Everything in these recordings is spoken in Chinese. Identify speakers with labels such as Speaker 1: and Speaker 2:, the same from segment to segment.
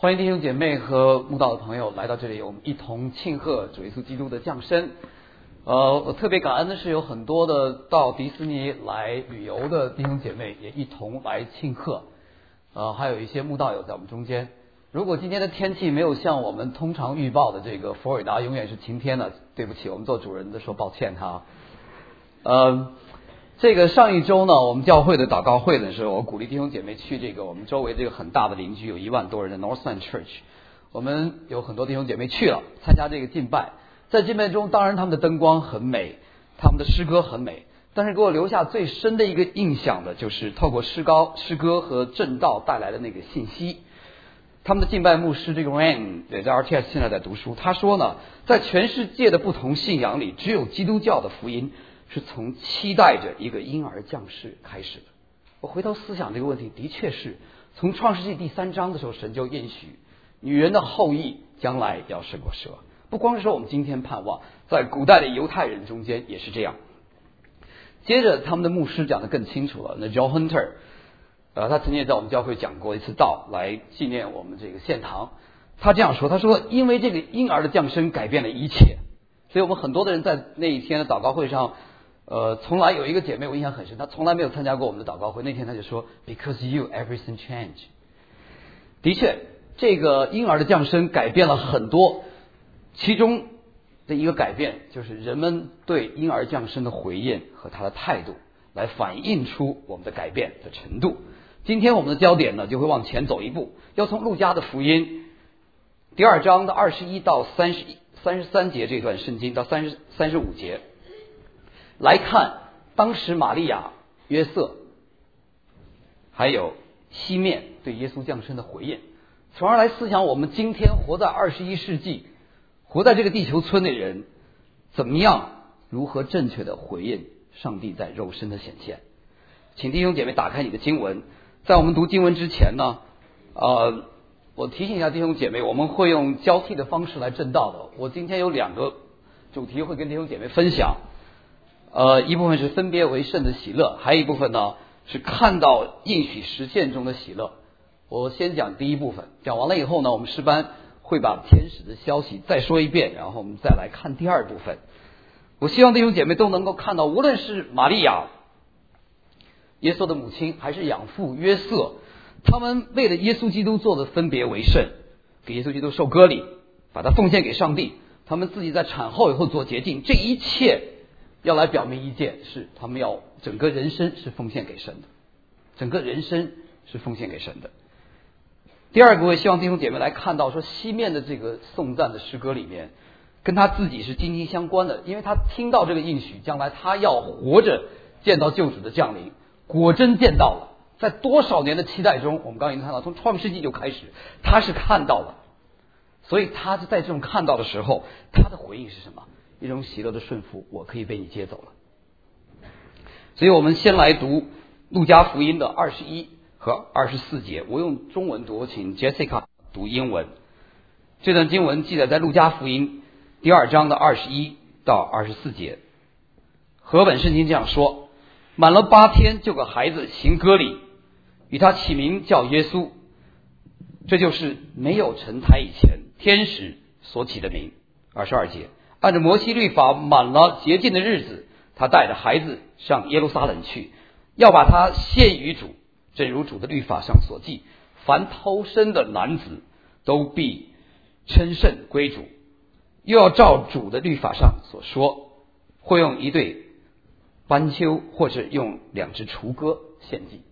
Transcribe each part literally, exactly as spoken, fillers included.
Speaker 1: 欢迎弟兄姐妹和慕道的朋友来到这里，我们一同庆贺主耶稣基督的降生。呃，我特别感恩的是有很多的到迪士尼来旅游的弟兄姐妹也一同来庆贺。呃，还有一些慕道友在我们中间。如果今天的天气没有像我们通常预报的这个佛罗里达永远是晴天的，对不起，我们做主人的说抱歉哈。呃，这个上一周呢，我们教会的祷告会的时候，我鼓励弟兄姐妹去这个我们周围这个很大的邻居有一万多人的 Northland Church， 我们有很多弟兄姐妹去了参加这个敬拜。在敬拜中，当然他们的灯光很美，他们的诗歌很美，但是给我留下最深的一个印象的就是透过诗歌诗歌和正道带来的那个信息。他们的敬拜牧师这个 Rain 也在 R T S 现在在读书，他说呢，在全世界的不同信仰里，只有基督教的福音是从期待着一个婴儿降世开始的。我回头思想这个问题，的确是从创世纪第三章的时候，神就应许女人的后裔将来要胜过蛇。不光是说我们今天盼望，在古代的犹太人中间也是这样。接着他们的牧师讲得更清楚了，那 Joe Hunter呃，他曾经也在我们教会讲过一次道，来纪念我们这个献堂。他这样说，他说因为这个婴儿的降生改变了一切，所以我们很多的人在那一天的祷告会上，呃，从来有一个姐妹我印象很深，她从来没有参加过我们的祷告会，那天她就说 Because you everything changed。 的确，这个婴儿的降生改变了很多，其中的一个改变就是人们对婴儿降生的回应和他的态度，来反映出我们的改变的程度。今天我们的焦点呢，就会往前走一步，要从路加的福音第二章的二十一到三十三十三节这段圣经到三十三十五节来看当时玛利亚、约瑟还有西面对耶稣降生的回应，从而来思想我们今天活在二十一世纪，活在这个地球村的人怎么样如何正确的回应上帝在肉身的显现。请弟兄姐妹打开你的经文，在我们读经文之前呢，呃，我提醒一下弟兄姐妹，我们会用交替的方式来正道的。我今天有两个主题会跟弟兄姐妹分享，呃，一部分是分别为圣的喜乐，还有一部分呢是看到应许实现中的喜乐。我先讲第一部分，讲完了以后呢，我们诗班会把天使的消息再说一遍，然后我们再来看第二部分。我希望弟兄姐妹都能够看到，无论是玛利亚耶稣的母亲还是养父约瑟，他们为了耶稣基督做的分别为圣，给耶稣基督受割礼，把他奉献给上帝，他们自己在产后以后做洁净，这一切要来表明一件事，他们要整个人生是奉献给神的，整个人生是奉献给神的。第二个，我也希望弟兄姐妹来看到说西面的这个颂赞的诗歌里面跟他自己是紧紧相关的，因为他听到这个应许，将来他要活着见到救主的降临，果真见到了。在多少年的期待中，我们刚刚已经看到，从创世纪就开始，他是看到了，所以他是在这种看到的时候，他的回应是什么？一种喜乐的顺服，我可以被你接走了。所以我们先来读路加福音的二十一和二十四节，我用中文读，请 Jessica 读英文。这段经文记载在路加福音第二章的二十一到二十四节。和本圣经这样说，满了八天就给孩子行割礼，与他起名叫耶稣，这就是没有成胎以前天使所起的名。二十二节，按照摩西律法满了洁净的日子，他带着孩子上耶路撒冷去，要把他献于主，正如主的律法上所记，凡偷生的男子都必称圣归主，又要照主的律法上所说，会用一对斑鸠或者用两只雏鸽献祭。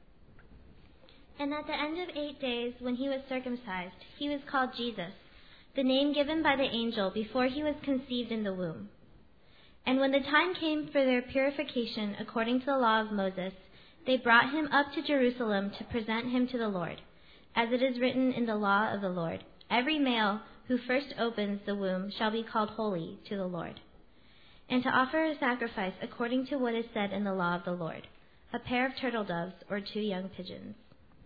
Speaker 2: And at the end of eight days, when he was circumcised, he was called Jesus, the name given by the angel before he was conceived in the womb. And when the time came for their purification according to the law of Moses, they brought him up to Jerusalem to present him to the Lord. As it is written in the law of the Lord, every male who first opens the womb shall be called holy to the Lord. And to offer a sacrifice according to what is said in the law of the Lord, a pair of turtle doves or two young pigeons.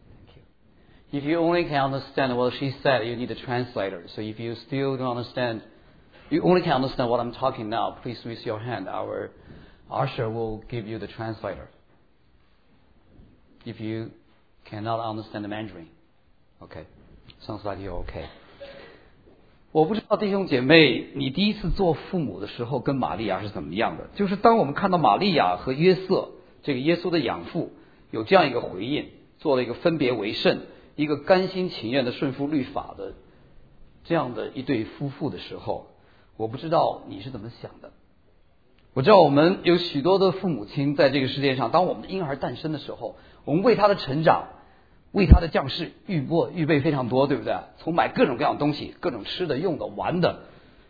Speaker 1: If you only can understand what she said, you need a translator. So if you still don't understand, you only can understand what I'm talking now, please raise your hand. Our usher will give you the translator. If you cannot understand the Mandarin. Okay. 上次来就 OK。我不知道弟兄姐妹，你第一次做父母的时候跟玛利亚是怎么样的？就是当我们看到玛利亚和约瑟这个耶稣的养父有这样一个回应，做了一个分别为圣，一个甘心情愿的顺服律法的这样的一对夫妇的时候，我不知道你是怎么想的。我知道我们有许多的父母亲在这个世界上，当我们的婴儿诞生的时候，我们为他的成长，为他的降世预备预备非常多，对不对？从买各种各样的东西，各种吃的、用的、玩的、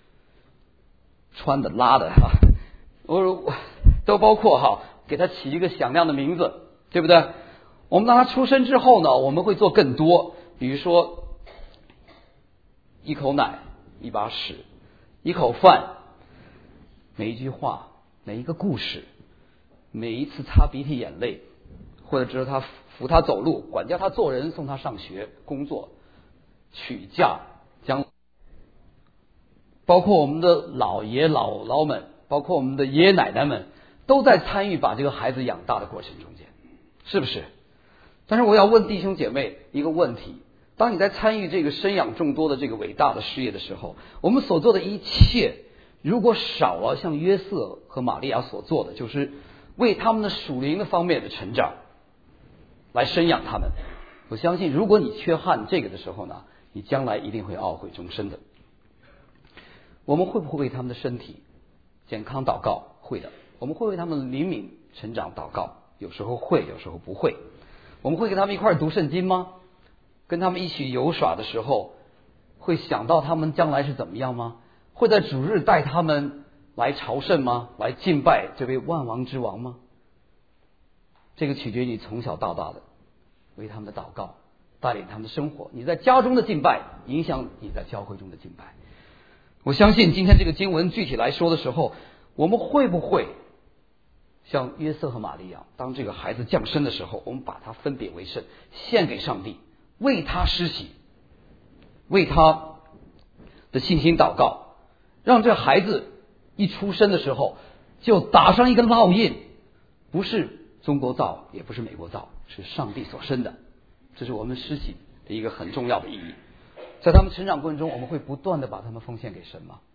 Speaker 1: 穿的、拉的哈，我都包括哈，给他起一个响亮的名字，对不对？我们当他出生之后呢，我们会做更多，比如说一口奶、一把屎、一口饭、每一句话、每一个故事、每一次擦鼻涕眼泪，或者指着他扶他走路，管教他做人，送他上学、工作、娶嫁，将包括我们的老爷姥姥们，包括我们的爷爷奶奶们，都在参与把这个孩子养大的过程中间，是不是？但是我要问弟兄姐妹一个问题：当你在参与这个生养众多的这个伟大的事业的时候，我们所做的一切，如果少了像约瑟和玛利亚所做的，就是为他们的属灵的方面的成长来生养他们，我相信如果你缺憾这个的时候呢，你将来一定会懊悔终身的。我们会不会为他们的身体健康祷告？会的。我们会为他们的灵敏成长祷告？有时候会，有时候不会。我们会跟他们一块读圣经吗？跟他们一起游耍的时候，会想到他们将来是怎么样吗？会在主日带他们来朝圣吗？来敬拜这位万王之王吗？这个取决于你从小到大的为他们的祷告，带领他们的生活。你在家中的敬拜影响你在教会中的敬拜。我相信今天这个经文具体来说的时候，我们会不会像约瑟和玛利亚，当这个孩子降生的时候，我们把他分别为圣，献给上帝，为他施洗，为他的信心祷告，让这孩子一出生的时候就打上一个烙印，不是中国造，也不是美国造，是上帝所生的。这是我们施洗的一个很重要的意义。在他们成长过程中，我们会不断的把他们奉献给神吗？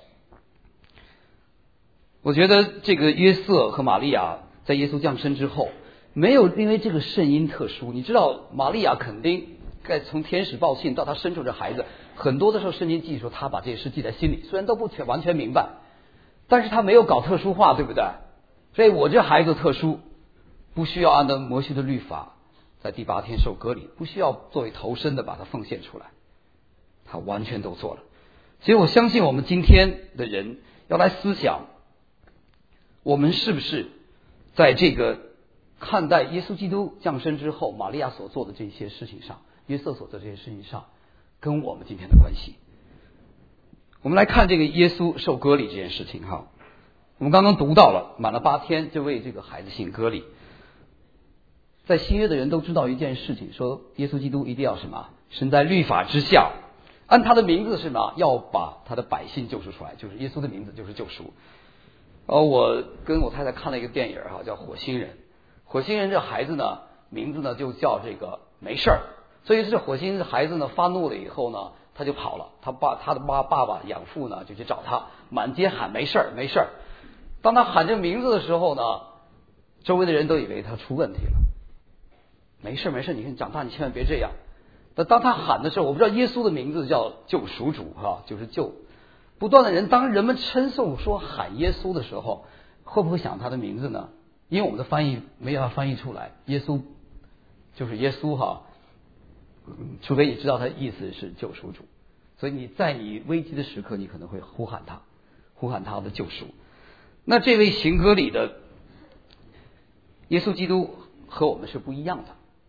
Speaker 1: 我觉得这个约瑟和玛利亚在耶稣降生之后，没有因为这个圣婴特殊。你知道玛利亚肯定在从天使报信到他生出这孩子，很多的时候圣经记说他把这些事记在心里，虽然都不全完全明白，但是他没有搞特殊化，对不对？所以我这孩子特殊，不需要按照摩西的律法在第八天受割礼，不需要作为头生的把它奉献出来，他完全都做了。所以我相信我们今天的人要来思想，我们是不是在这个看待耶稣基督降生之后玛利亚所做的这些事情上，约瑟所做的这些事情上，跟我们今天的关系。我们来看这个耶稣受割礼这件事情哈，我们刚刚读到了，满了八天就为这个孩子行割礼。在新约的人都知道一件事情，说耶稣基督一定要什么？身在律法之下，按他的名字是什么？要把他的百姓救赎出来，就是耶稣的名字就是救赎。呃，我跟我太太看了一个电影哈，叫《火星人》。火星人这孩子呢，名字呢就叫这个没事儿。所以这火星的孩子呢发怒了以后呢，他就跑了。他爸他的爸爸爸养父呢就去找他，满街喊没事儿没事儿。当他喊这名字的时候呢，周围的人都以为他出问题了。没事没事，你看长大你千万别这样。那当他喊的时候，我不知道耶稣的名字叫救赎主哈，就是救。不断的人，当人们称颂说喊耶稣的时候，会不会想他的名字呢？因为我们的翻译没有翻译出来，耶稣就是耶稣哈，除非你知道他的意思是救赎主。所以你在你危机的时刻，你可能会呼喊他，呼喊他的救赎。那这位行割礼的耶稣基督和我们是不一样的。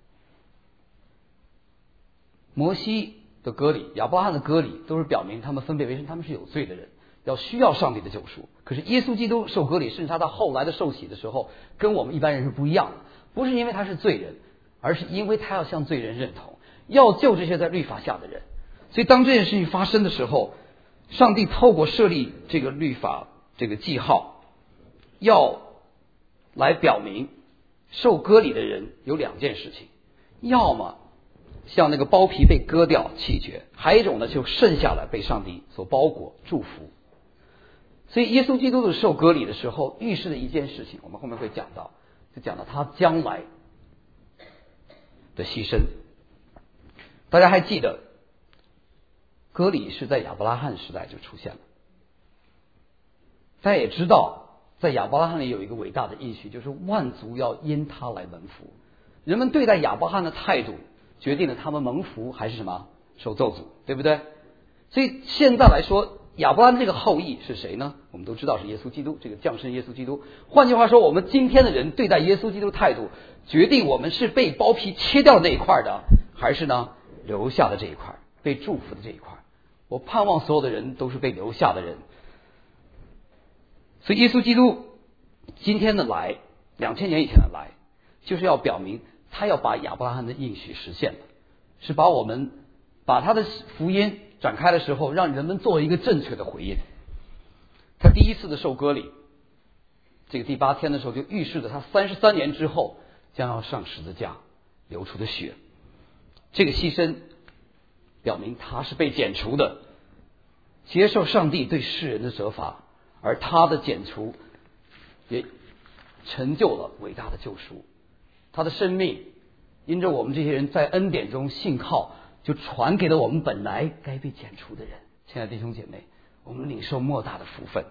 Speaker 1: 摩西的割礼，亚伯拉罕的割礼，都是表明他们分别为圣，他们是有罪的人，要需要上帝的救赎。可是耶稣基督受割礼，甚至他到后来的受洗的时候，跟我们一般人是不一样的。不是因为他是罪人，而是因为他要向罪人认同，要救这些在律法下的人。所以当这件事情发生的时候，上帝透过设立这个律法这个记号，要来表明受割礼的人有两件事情：要么像那个包皮被割掉气绝，还有一种呢就剩下来被上帝所包裹祝福。所以耶稣基督的受割礼的时候预示的一件事情，我们后面会讲到，就讲到他将来的牺牲。大家还记得割礼是在亚伯拉罕时代就出现了，大家也知道在亚伯拉罕里有一个伟大的应许，就是万族要因他来蒙福。人们对待亚伯拉罕的态度决定了他们蒙福还是什么受咒诅，对不对？所以现在来说，亚伯拉罕这个后裔是谁呢？我们都知道是耶稣基督，这个降生耶稣基督。换句话说，我们今天的人对待耶稣基督态度决定我们是被包皮切掉的那一块的，还是呢留下的这一块，被祝福的这一块。我盼望所有的人都是被留下的人。所以耶稣基督今天的来，两千年以前的来，就是要表明他要把亚伯拉罕的应许实现，是把我们把他的福音展开的时候，让人们做一个正确的回应。他第一次的受割礼，这个第八天的时候就预示着他三十三年之后将要上十字架流出的血。这个牺牲表明他是被剪除的，接受上帝对世人的责罚，而他的剪除也成就了伟大的救赎。他的生命因着我们这些人在恩典中信靠，就传给了我们本来该被剪除的人。亲爱的弟兄姐妹，我们领受莫大的福分，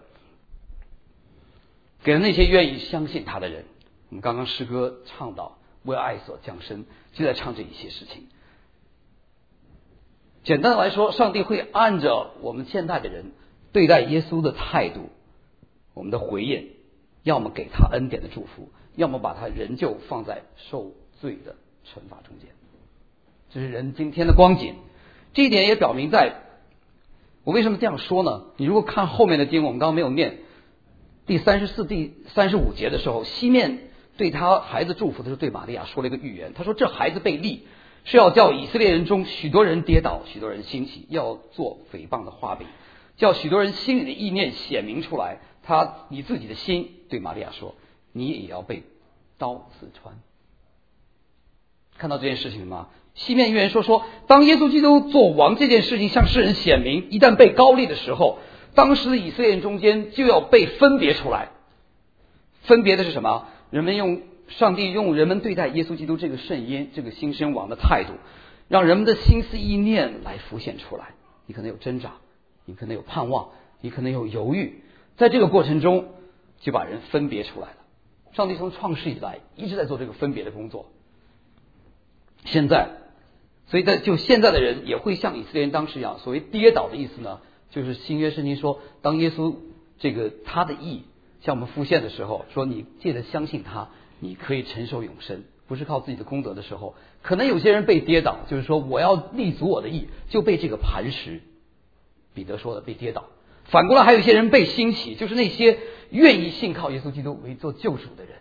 Speaker 1: 给了那些愿意相信他的人。我们刚刚诗歌唱到为爱所降生，就在唱这一些事情。简单的来说，上帝会按着我们现代的人对待耶稣的态度，我们的回应，要么给他恩典的祝福，要么把他仍旧放在受罪的惩罚中间。这是人今天的光景。这一点也表明，在我为什么这样说呢？你如果看后面的经文，我们刚刚没有念第三十四、第三十五节的时候，西面对他孩子祝福的时候，对玛利亚说了一个预言。他说这孩子被立，是要叫以色列人中许多人跌倒，许多人兴起，要做诽谤的画饼，叫许多人心里的意念显明出来。他以自己的心对玛利亚说，你也要被刀刺穿。看到这件事情吗？西面预言说说，当耶稣基督做王这件事情向世人显明，一旦被高立的时候，当时的以色列人中间就要被分别出来。分别的是什么？人们用上帝用人们对待耶稣基督这个圣婴、这个新生王的态度，让人们的心思意念来浮现出来。你可能有挣扎，你可能有盼望，你可能有犹豫，在这个过程中就把人分别出来了。上帝从创世以来一直在做这个分别的工作。现在，所以在就现在的人也会像以色列人当时一样，所谓跌倒的意思呢，就是新约圣经说，当耶稣这个他的义向我们复现的时候，说你借着相信他，你可以承受永生，不是靠自己的功德的时候，可能有些人被跌倒，就是说我要立足我的义，就被这个磐石，彼得说的被跌倒。反过来还有一些人被兴起，就是那些愿意信靠耶稣基督为做救主的人，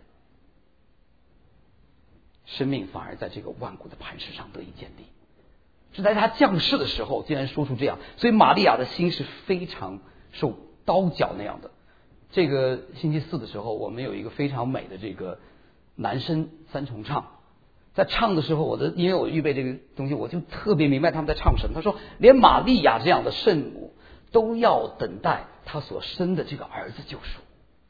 Speaker 1: 生命反而在这个万古的磐石上得以建立。是在他降世的时候竟然说出这样，所以玛利亚的心是非常受刀绞那样的。这个星期四的时候，我们有一个非常美的这个男声三重唱，在唱的时候，我的因为我预备这个东西，我就特别明白他们在唱什么。他说连玛利亚这样的圣母都要等待他所生的这个儿子救赎。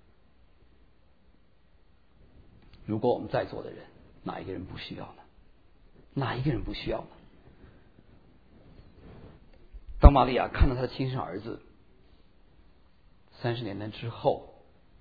Speaker 1: 如果我们在座的人哪一个人不需要呢？哪一个人不需要呢？当玛利亚看到他的亲生儿子三十年代之后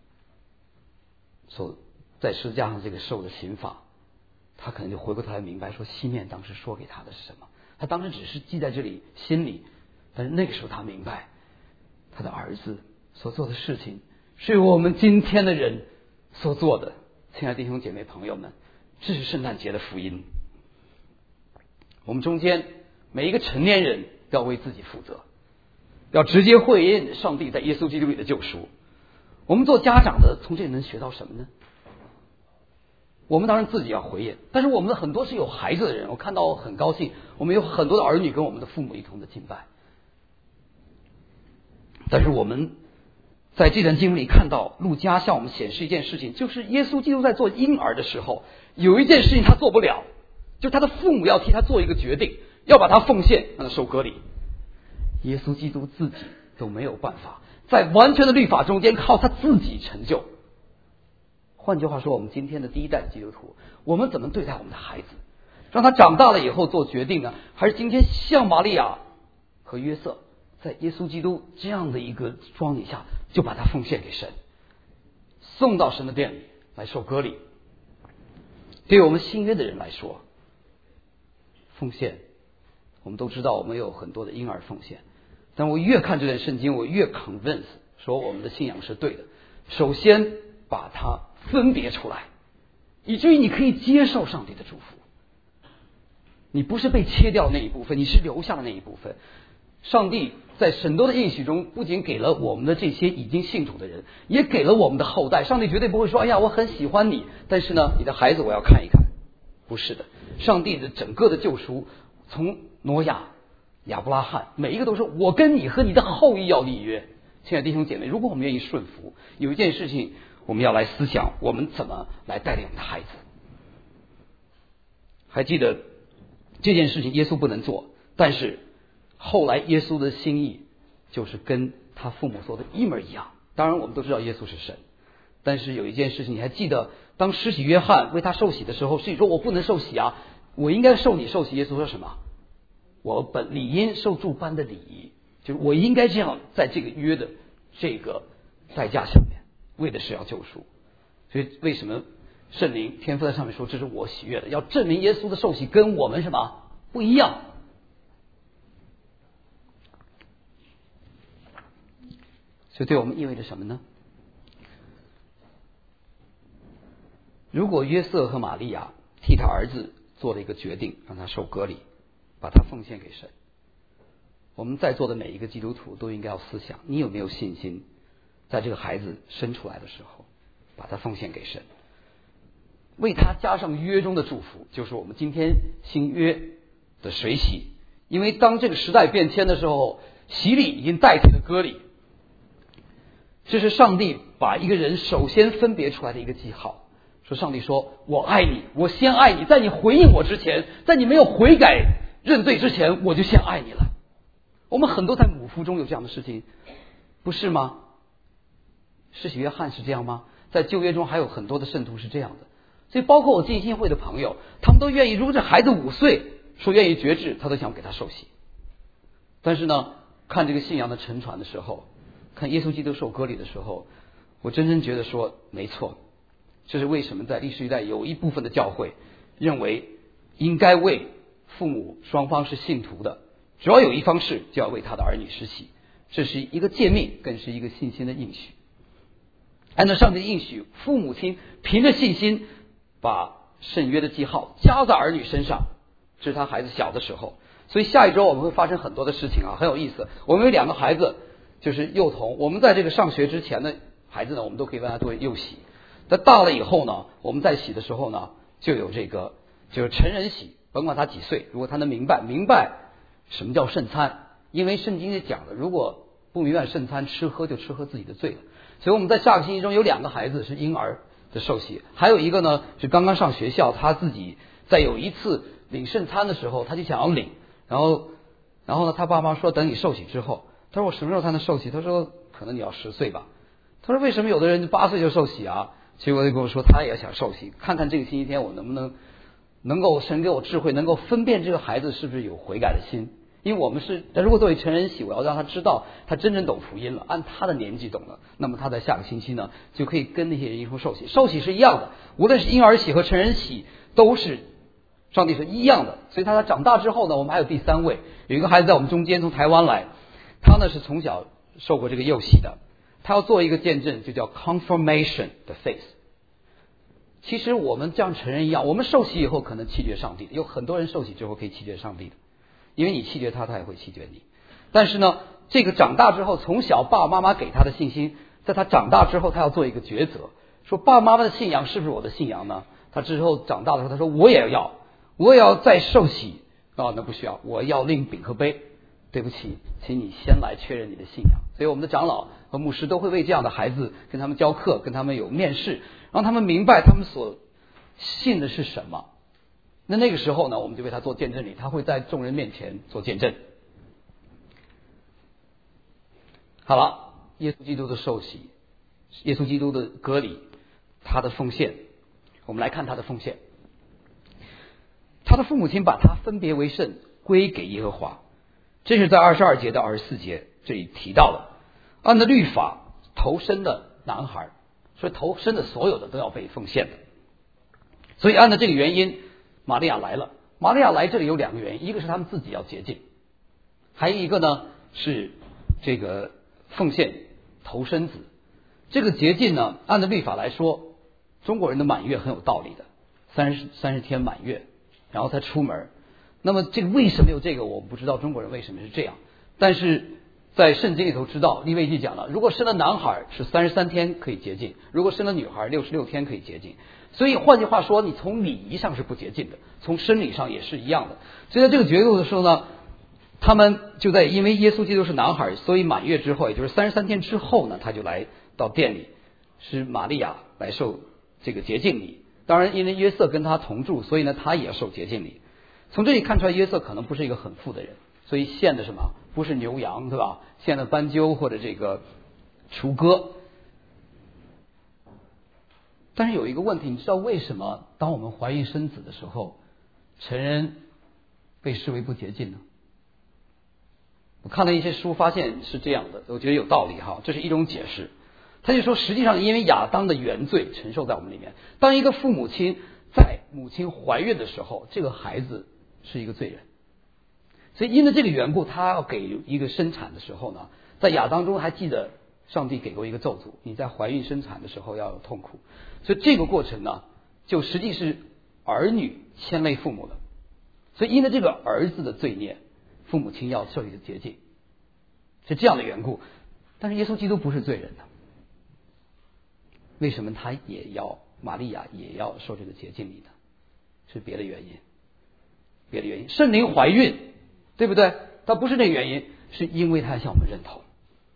Speaker 1: 所在十字架上这个受的刑罚，他可能就回过头来明白说西面当时说给他的是什么。他当时只是记在这里心里，但是那个时候他明白他的儿子所做的事情是我们今天的人所做的。亲爱的弟兄姐妹朋友们，这是圣诞节的福音。我们中间每一个成年人要为自己负责，要直接回应上帝在耶稣基督里的救赎。我们做家长的从这里能学到什么呢？我们当然自己要回应，但是我们的很多是有孩子的人，我看到很高兴，我们有很多的儿女跟我们的父母一同的敬拜。但是我们在这段经文里看到，路加向我们显示一件事情，就是耶稣基督在做婴儿的时候，有一件事情他做不了， 就是他的父母要替他做一个决定，要把他奉献，让他受割礼。耶稣基督自己都没有办法在完全的律法中间靠他自己成就。换句话说，我们今天的第一代的基督徒，我们怎么对待我们的孩子，让他长大了以后做决定呢？还是今天像玛利亚和约瑟，在耶稣基督这样的一个庄底下，就把他奉献给神，送到神的殿里来受割礼。对于我们新约的人来说，奉献我们都知道，我们有很多的婴儿奉献，但我越看这段圣经，我越 convince 说我们的信仰是对的。首先把它分别出来，以至于你可以接受上帝的祝福。你不是被切掉那一部分，你是留下的那一部分。上帝在很多的应许中，不仅给了我们的这些已经信主的人，也给了我们的后代。上帝绝对不会说，哎呀，我很喜欢你，但是呢，你的孩子我要看一看。不是的，上帝的整个的救赎，从挪亚、亚伯拉罕，每一个都是我跟你和你的后裔要立约。亲爱的弟兄姐妹，如果我们愿意顺服，有一件事情我们要来思想，我们怎么来带领我们的孩子。还记得这件事情耶稣不能做，但是后来耶稣的心意就是跟他父母做的一模一样。当然我们都知道耶稣是神，但是有一件事情你还记得，当施洗约翰为他受洗的时候，施洗说我不能受洗啊，我应该受你受洗。耶稣说什么？我本理应受诸般的礼仪，就是我应该这样在这个约的这个代价下面，为的是要救赎。所以为什么圣灵天父在上面说这是我喜悦的，要证明耶稣的受洗跟我们什么不一样。这对我们意味着什么呢？如果约瑟和玛利亚替他儿子做了一个决定，让他受割礼，把他奉献给神，我们在座的每一个基督徒都应该要思想，你有没有信心在这个孩子生出来的时候把他奉献给神，为他加上约中的祝福，就是我们今天新约的水洗。因为当这个时代变迁的时候，洗礼已经代替了割礼，这是上帝把一个人首先分别出来的一个记号。说上帝说我爱你，我先爱你，在你回应我之前，在你没有悔改认罪之前，我就先爱你了。我们很多在母腹中有这样的事情，不是吗？施洗约翰是这样吗？在旧约中还有很多的圣徒是这样的。所以包括我浸信会的朋友，他们都愿意，如果这孩子五岁说愿意决志，他都想给他受洗。但是呢，看这个信仰的沉传的时候，看耶稣基督受割礼的时候，我真正觉得说没错。这是为什么在历史一代有一部分的教会认为应该为父母双方是信徒的，只要有一方是就要为他的儿女施洗，这是一个诫命，更是一个信心的应许。按照上帝的应许，父母亲凭着信心把圣约的记号加在儿女身上，这是他孩子小的时候。所以下一周我们会发生很多的事情啊，很有意思。我们有两个孩子就是幼童，我们在这个上学之前的孩子呢，我们都可以为他做幼洗。但大了以后呢，我们在洗的时候呢，就有这个就是成人洗，甭管他几岁，如果他能明白明白什么叫圣餐，因为圣经也讲了，如果不明白圣餐，吃喝就吃喝自己的罪了。所以我们在下个星期中有两个孩子是婴儿的受洗，还有一个呢是刚刚上学校，他自己在有一次领圣餐的时候，他就想要领，然后然后呢他爸妈说等你受洗之后，他说我什么时候才能受洗？他说可能你要十岁吧。他说为什么有的人八岁就受洗啊？结果就跟我说他也想受洗，看看这个星期天我能不能能够神给我智慧，能够分辨这个孩子是不是有悔改的心。因为我们是如果作为成人洗，我要让他知道他真正懂福音了，按他的年纪懂了，那么他在下个星期呢就可以跟那些人一同受洗。受洗是一样的，无论是婴儿洗和成人洗都是上帝是一样的。所以他长大之后呢，我们还有第三位，有一个孩子在我们中间从台湾来，他呢是从小受过这个幼洗的，他要做一个见证，就叫 confirmation 的 faith。 其实我们像成人一样，我们受洗以后可能弃绝上帝，有很多人受洗之后可以弃绝上帝的，因为你弃绝他，他也会弃绝你。但是呢，这个长大之后，从小爸爸妈妈给他的信心，在他长大之后，他要做一个抉择，说爸爸妈妈的信仰是不是我的信仰呢？他之后长大的时候，他说我也要，我也要再受洗啊，那不需要，我要领饼和杯。对不起，请你先来确认你的信仰。所以我们的长老和牧师都会为这样的孩子跟他们教课，跟他们有面试，让他们明白他们所信的是什么。 那那个时候呢，我们就为他做见证礼，他会在众人面前做见证。好了，耶稣基督的受洗，耶稣基督的割礼，他的奉献，我们来看他的奉献。他的父母亲把他分别为圣，归给耶和华，这是在二十二节到二十四节这里提到了。按照律法，头生的男孩，所以头生的所有的都要被奉献的。所以按照这个原因，玛利亚来了。玛利亚来这里有两个原因，一个是他们自己要洁净，还有一个呢是这个奉献头生子。这个洁净呢，按照律法来说，中国人的满月很有道理的，三十三十天满月，然后才出门。那么这个为什么有这个，我不知道中国人为什么是这样，但是在圣经里头知道，利未记讲了，如果生了男孩是三十三天可以洁净，如果生了女孩六十六天可以洁净。所以换句话说，你从礼仪上是不洁净的，从生理上也是一样的。所以在这个决斗的时候呢，他们就在因为耶稣基督是男孩，所以满月之后，也就是三十三天之后呢，他就来到殿里，是玛利亚来受这个洁净礼。当然因为约瑟跟他同住，所以呢他也要受洁净礼。从这里看出来，约瑟可能不是一个很富的人，所以献的什么不是牛羊，对吧？献的斑鸠或者这个雏鸽。但是有一个问题，你知道为什么当我们怀孕生子的时候，成人被视为不洁净呢？我看了一些书，发现是这样的，我觉得有道理哈，这是一种解释。他就说，实际上因为亚当的原罪承受在我们里面，当一个父母亲在母亲怀孕的时候，这个孩子是一个罪人，所以因为这个缘故，他要给一个生产的时候呢，在亚当中还记得上帝给过一个咒诅，你在怀孕生产的时候要有痛苦。所以这个过程呢，就实际是儿女牵累父母的。所以因为这个儿子的罪孽，父母亲要受一个洁净，是这样的缘故。但是耶稣基督不是罪人的，为什么他也要玛利亚也要受这个洁净礼呢？是别的原因，别的原因。圣灵怀孕，对不对？它不是这个原因，是因为他向我们认同，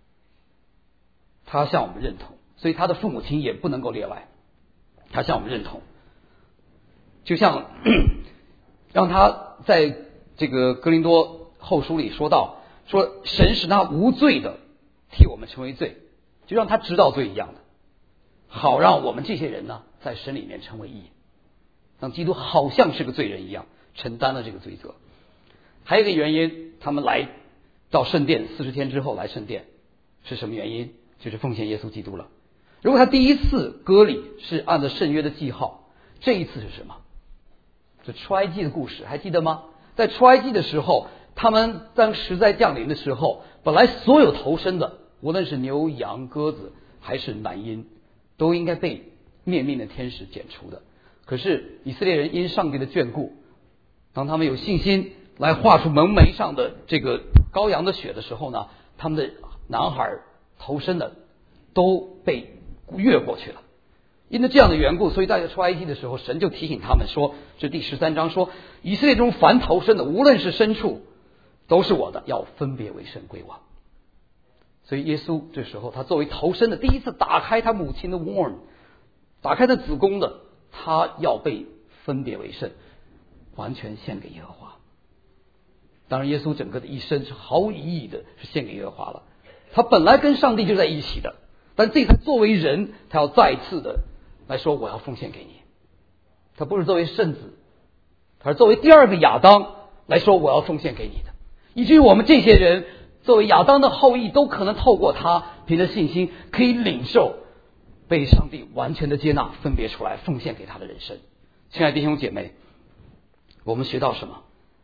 Speaker 1: 他向我们认同，所以他的父母亲也不能够例外，他向我们认同。就像让他在这个哥林多后书里说到，说神使他无罪的替我们成为罪，就让他知道罪一样的，好让我们这些人呢在神里面成为义，让基督好像是个罪人一样承担了这个罪责。还有一个原因，他们来到圣殿四十天之后来圣殿是什么原因？就是奉献耶稣基督了。如果他第一次割礼是按照圣约的记号，这一次是什么？这出埃及的故事还记得吗？在出埃及的时候，他们当时在降临的时候，本来所有头生的，无论是牛羊鸽子还是男婴，都应该被灭命的天使剪除的。可是以色列人因上帝的眷顾，当他们有信心来画出门楣上的这个羔羊的血的时候呢，他们的男孩头生的都被越过去了。因为这样的缘故，所以大家出埃及的时候，神就提醒他们说，这第十三章说，以色列中凡头生的，无论是牲畜，都是我的，要分别为圣归我。所以耶稣这时候他作为头生的，第一次打开他母亲的 womb， 打开他子宫的，他要被分别为圣，完全献给耶和华。当然耶稣整个的一生是毫无意义的，是献给耶和华了。他本来跟上帝就在一起的，但这他作为人，他要再一次的来说，我要奉献给你。他不是作为圣子，他是作为第二个亚当来说，我要奉献给你的。以至于我们这些人作为亚当的后裔，都可能透过他凭着信心可以领受被上帝完全的接纳，分别出来奉献给他的人生。亲爱的弟兄姐妹，我们学到什么？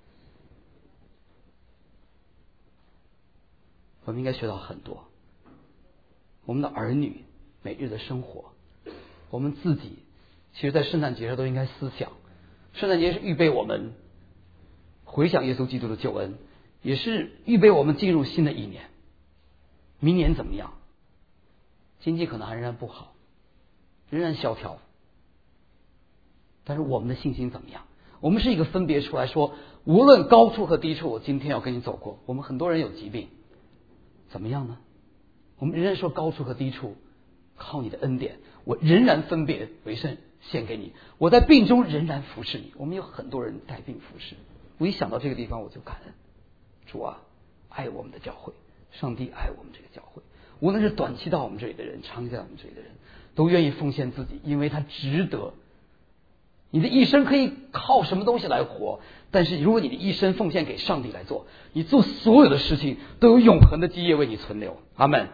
Speaker 1: 我们应该学到很多。我们的儿女每日的生活，我们自己其实在圣诞节上都应该思想，圣诞节是预备我们回想耶稣基督的救恩，也是预备我们进入新的一年。明年怎么样？经济可能还仍然不好，仍然萧条，但是我们的信心怎么样？我们是一个分别出来说，无论高处和低处，我今天要跟你走过。我们很多人有疾病，怎么样呢？我们仍然说高处和低处靠你的恩典，我仍然分别为圣献给你，我在病中仍然服侍你。我们有很多人带病服侍，我一想到这个地方我就感恩。主啊，爱我们的教会，上帝爱我们这个教会，无论是短期到我们这里的人，长期到我们这里的人，都愿意奉献自己，因为他值得。你的一生可以靠什么东西来活，但是如果你的一生奉献给上帝来做，你做所有的事情都有永恒的基业为你存留。阿们。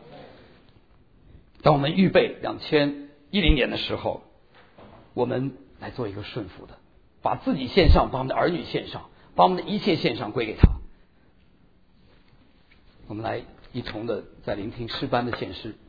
Speaker 1: 当我们预备两千一零年的时候，我们来做一个顺服的，把自己献上，把我们的儿女献上，把我们的一切献上归给他。我们来一同的在聆听诗班的献诗。